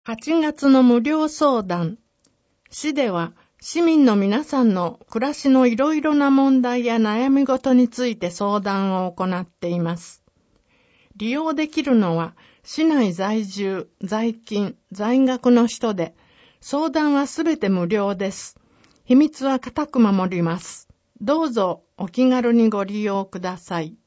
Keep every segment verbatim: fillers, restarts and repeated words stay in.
はちがつの無料相談。市では市民の皆さんの暮らしのいろいろな問題や悩み事について相談を行っています。利用できるのは市内在住、在勤、在学の人で、相談はすべて無料です。秘密は固く守ります。どうぞお気軽にご利用ください。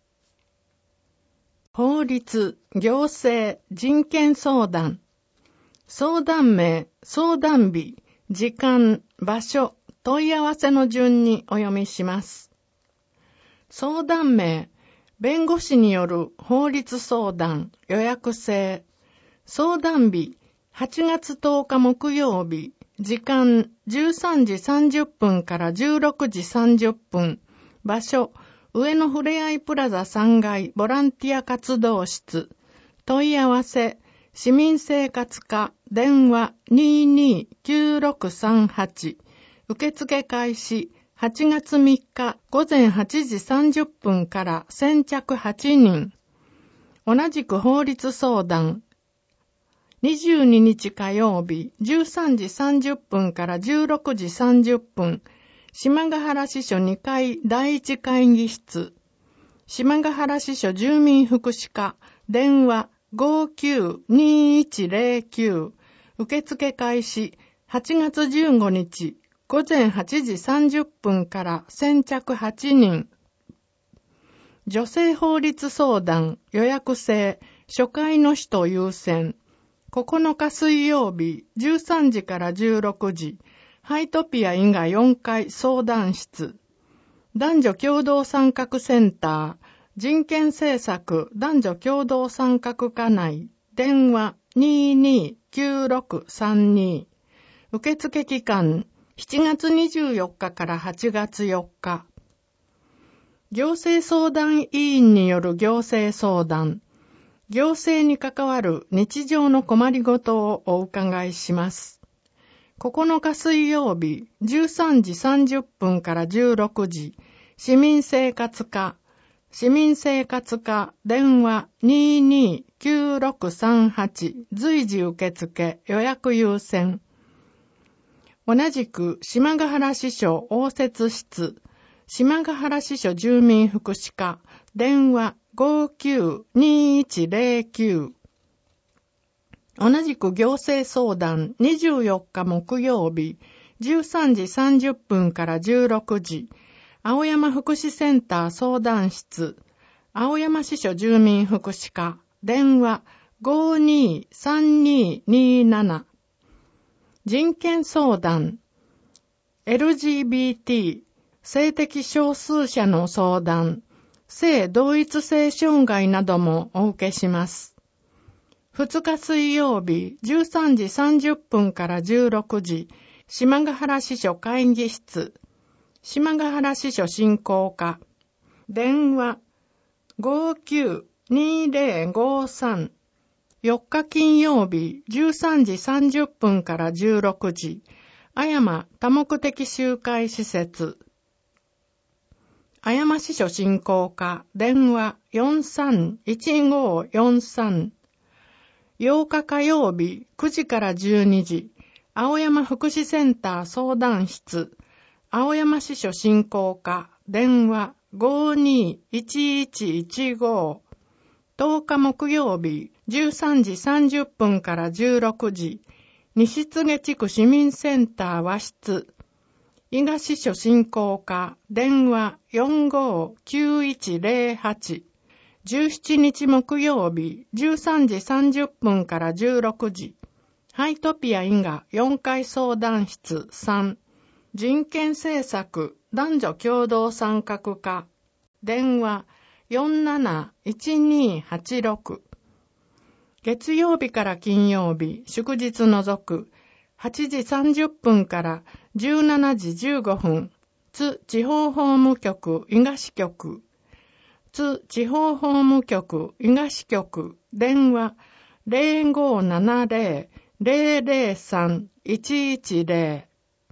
法律、行政、人権相談。相談名、相談日、時間、場所、問い合わせの順にお読みします。相談名、弁護士による法律相談、予約制。相談日、はちがつとおか木曜日、時間じゅうさんじさんじゅっぷんからじゅうろくじさんじゅっぷん。場所、上野ふれあいプラザさんがいボランティア活動室。問い合わせ、市民生活課、電話 にーにーきゅうろくさんはち。受付開始、はちがつみっかごぜんはちじさんじゅっぷんから先着はちにん。同じく法律相談。にじゅうににち火曜日、じゅうさんじさんじゅっぷんからじゅうろくじさんじゅっぷん。島ヶ原支所にかいだいいち会議室。島ヶ原支所住民福祉課、電話ごきゅうにーいちぜろきゅう。受付開始、はちがつじゅうごにち、ごぜんはちじさんじゅっぷんから先着はちにん。女性法律相談、予約制、初回の人優先。ここのか水曜日、じゅうさんじからじゅうろくじ、ハイトピア以外よんかい相談室。男女共同参画センター、人権政策男女共同参画課内、電話 にーにーきゅうろくさんに。受付期間しちがつにじゅうよっかからはちがつよっか。行政相談委員による行政相談。行政に関わる日常の困りごとをお伺いします。ここのか水曜日、じゅうさんじさんじゅっぷんからじゅうろくじ、市民生活課、市民生活課、電話 にーにーきゅうろくさんはち、随時受付、予約優先。同じく、島ヶ原支所応接室、島ヶ原支所住民福祉課、電話ごきゅうにーいちぜろきゅう。同じく行政相談にじゅうよっか木曜日、じゅうさんじさんじゅっぷんからじゅうろくじ、青山福祉センター相談室、青山支所住民福祉課、電話ごにーさんにーにーなな。人権相談、エルジービーティー、性的少数者の相談、性同一性障害などもお受けします。ふつか水曜日、じゅうさんじさんじゅっぷんからじゅうろくじ、島ヶ原支所会議室、島ヶ原支所振興課、電話ごきゅうにーぜろごさん。よっか金曜日、じゅうさんじさんじゅっぷんからじゅうろくじ、あやま多目的集会施設、あやま支所振興課、電話よんさんいちごよんさん。ようか火曜日、くじからじゅうにじ、青山福祉センター相談室、青山支所振興課、電話ごにーいちいちいちご。とおか木曜日、じゅうさんじさんじゅっぷんからじゅうろくじ、西柘地区市民センター和室、伊賀支所振興課、電話よんごきゅういちぜろはち。じゅうしちにち木曜日、じゅうさんじさんじゅっぷんからじゅうろくじ、ハイトピア伊賀よんかい相談室さん、人権政策男女共同参画課、電話よんなないちにーはちろく。月曜日から金曜日、祝日除く、はちじさんじゅっぷんからじゅうしちじじゅうごふん、津地方法務局伊賀支局、津地方法務局伊賀支局、電話ぜろごななぜろぜろぜろさんいちいちぜろ。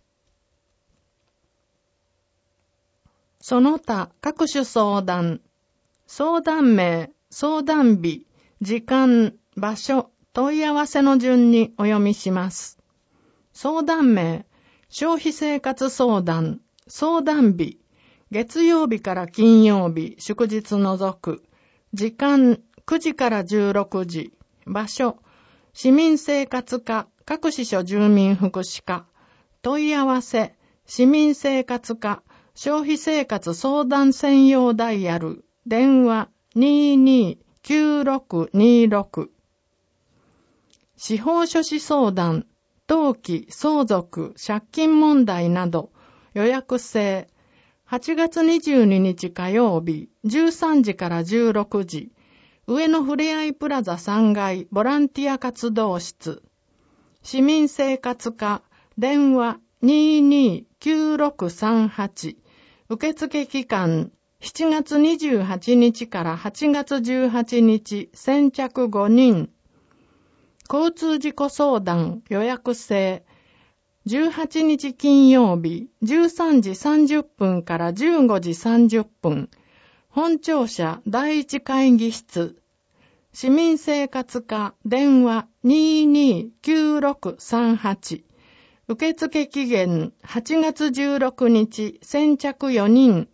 その他各種相談、相談名、相談日、時間、場所、 問い合わせの順にお読みします。相談名、消費生活相談、相談日、月曜日から金曜日、祝日除く、時間くじからじゅうろくじ、場所、市民生活課、各支所住民福祉課、問い合わせ、市民生活課、消費生活相談専用ダイヤル、電話 にーにーきゅうろくにーろく。司法書士相談、登記、相続、借金問題など、予約制、はちがつにじゅうににち火曜日、じゅうさんじからじゅうろくじ、上野ふれあいプラザさんがいボランティア活動室、市民生活課、電話 にーにーきゅうろくさんはち、受付期間、しちがつにじゅうはちにちからはちがつじゅうはちにち、先着ごにん、交通事故相談予約制、じゅうはちにち金曜日、じゅうさんじさんじゅっぷんからじゅうごじさんじゅっぷん、本庁舎第一会議室、市民生活課電話 にーにーきゅうろくさんはち、受付期限はちがつじゅうろくにち、先着よにん、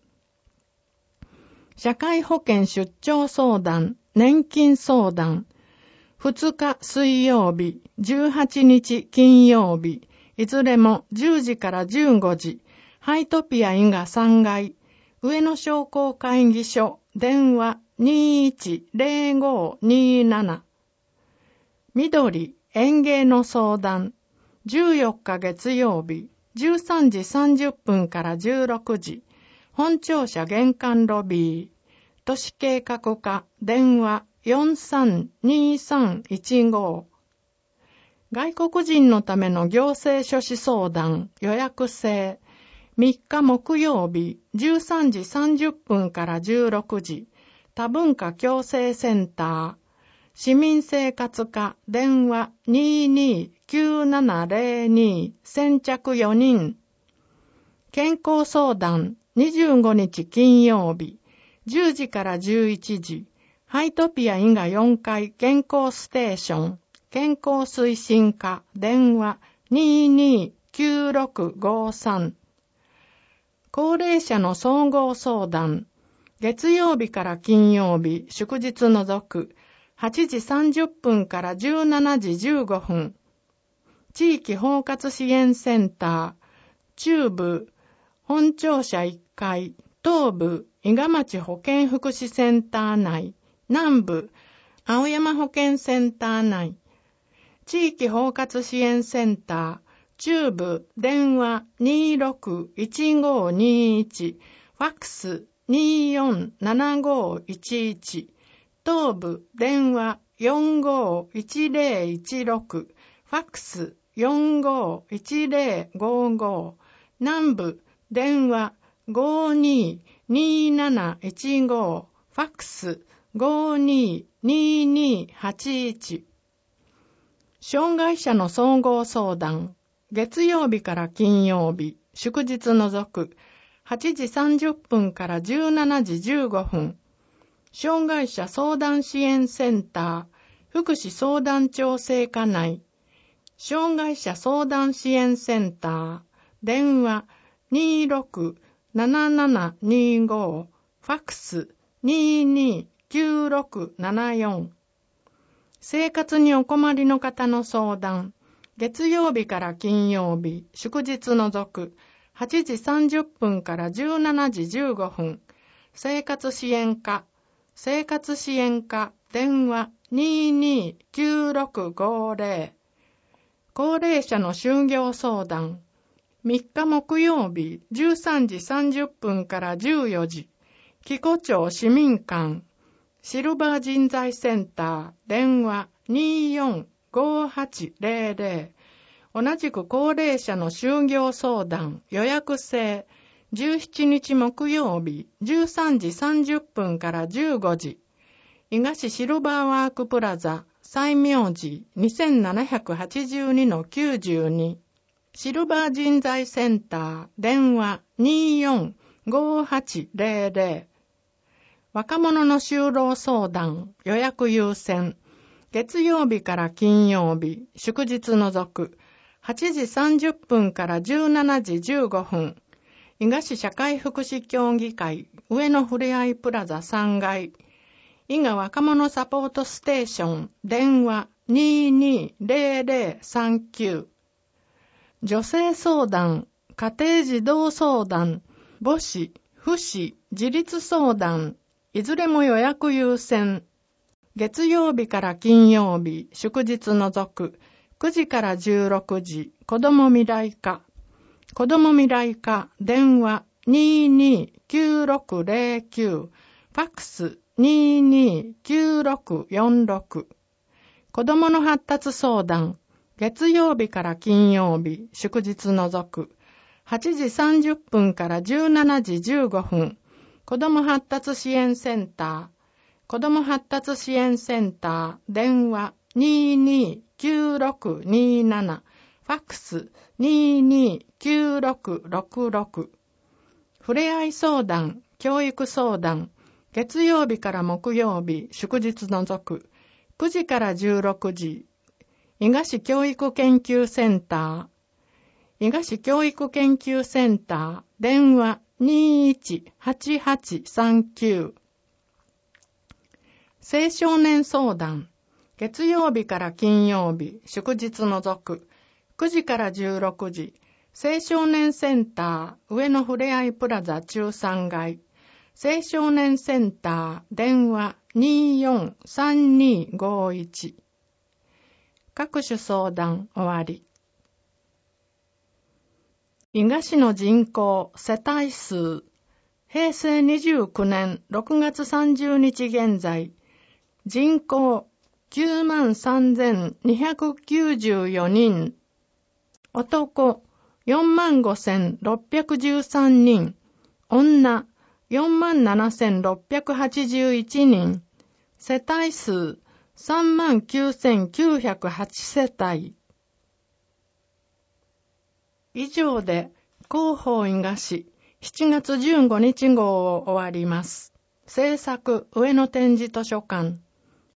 社会保険出張相談、年金相談、ふつか水曜日、じゅうはちにち金曜日、いずれもじゅうじからじゅうごじ、ハイトピア伊賀さんがい、上野商工会議所、電話 にーいちぜろごにーなな。緑、園芸の相談、じゅうよっか月曜日、じゅうさんじさんじゅっぷんからじゅうろくじ、本庁舎玄関ロビー、都市計画課、電話よんさんにーさんいちご。外国人のための行政書士相談予約制、みっか木曜日じゅうさんじさんじゅっぷんからじゅうろくじ、多文化共生センター、市民生活課電話 にーにーきゅうななぜろに、先着よにん、健康相談にじゅうごにち金曜日じゅうじからじゅういちじ、ハイトピア伊賀よんかい健康ステーション、健康推進課電話 にーにーきゅうろくごさん。高齢者の総合相談、月曜日から金曜日、祝日除く、はちじさんじゅっぷんからじゅうしちじじゅうごふん。地域包括支援センター、中部、本庁舎いっかい、東部、伊賀町保健福祉センター内、南部、青山保健センター内、地域包括支援センター、中部、電話 にーろくいちごにいち、ファックス にーよんななごいちいち、東部、電話 よんごいちぜろいちろく、ファックス よんごいちぜろごご、南部、電話 ごにーにーなないちご、ファックス ごにーにーにーはちいち。障害者の総合相談、月曜日から金曜日、祝日除く、はちじさんじゅっぷんからじゅうしちじじゅうごふん。障害者相談支援センター、福祉相談調整課内。障害者相談支援センター、電話 にーろくななななにご、ファックス にーにーきゅうろくななよん。生活にお困りの方の相談、月曜日から金曜日、祝日除く、はちじさんじゅっぷんからじゅうしちじじゅうごふん。生活支援課、生活支援課、電話 にーにーきゅうろくごぜろ。高齢者の就業相談、みっか木曜日、じゅうさんじさんじゅっぷんからじゅうよじ、紀子町市民館、シルバー人材センター、電話 にーよんごはちぜろぜろ。同じく高齢者の就業相談予約制、じゅうしちにち木曜日、じゅうさんじさんじゅっぷんからじゅうごじ、伊賀市シルバーワークプラザ、西明寺 にせんななひゃくはちじゅうにのきゅうじゅうに、シルバー人材センター、電話 にーよんごはちぜろぜろ。若者の就労相談予約優先、 月曜日から金曜日、祝日除く、はちじさんじゅっぷんからじゅうしちじじゅうごふん、伊賀市社会福祉協議会上野ふれあいプラザさんがい、伊賀若者サポートステーション電話 にーにーぜろぜろさんきゅう、女性相談、家庭児童相談、母子、父子、自立相談、いずれも予約優先。月曜日から金曜日、祝日除く、くじからじゅうろくじ、子ども未来課。子ども未来課、電話 にーにーきゅうろくぜろきゅう、ファックス にーにーきゅうろくよんろく。子どもの発達相談、月曜日から金曜日、祝日除く、はちじさんじゅっぷんからじゅうしちじじゅうごふん、子ども発達支援センター、子ども発達支援センター、電話 にーにーきゅうろくにーなな、ファックス にーにーきゅうろくろくろく。ふれあい相談、教育相談、月曜日から木曜日、祝日除く、くじからじゅうろくじ、伊賀市教育研究センター、伊賀市教育研究センター、電話 にーいちはちはちさんきゅう。青少年相談、月曜日から金曜日、祝日除く、くじからじゅうろくじ、青少年センター、上野ふれあいプラザ中さんがい、青少年センター、電話 にーよんさんにーごいち。各種相談終わり。伊賀市の人口、世帯数、へいせいにじゅうきゅうねんろくがつさんじゅうにち現在、人口きゅうまんさんぜんにひゃくきゅうじゅうよにん、男よんまんごせんろっぴゃくじゅうさんにん、女よんまんななせんろっぴゃくはちじゅういちにん、世帯数さんまんきゅうせんきゅうひゃくはちせたい。以上で広報伊賀市しちがつじゅうごにち号を終わります。制作上野展示図書館。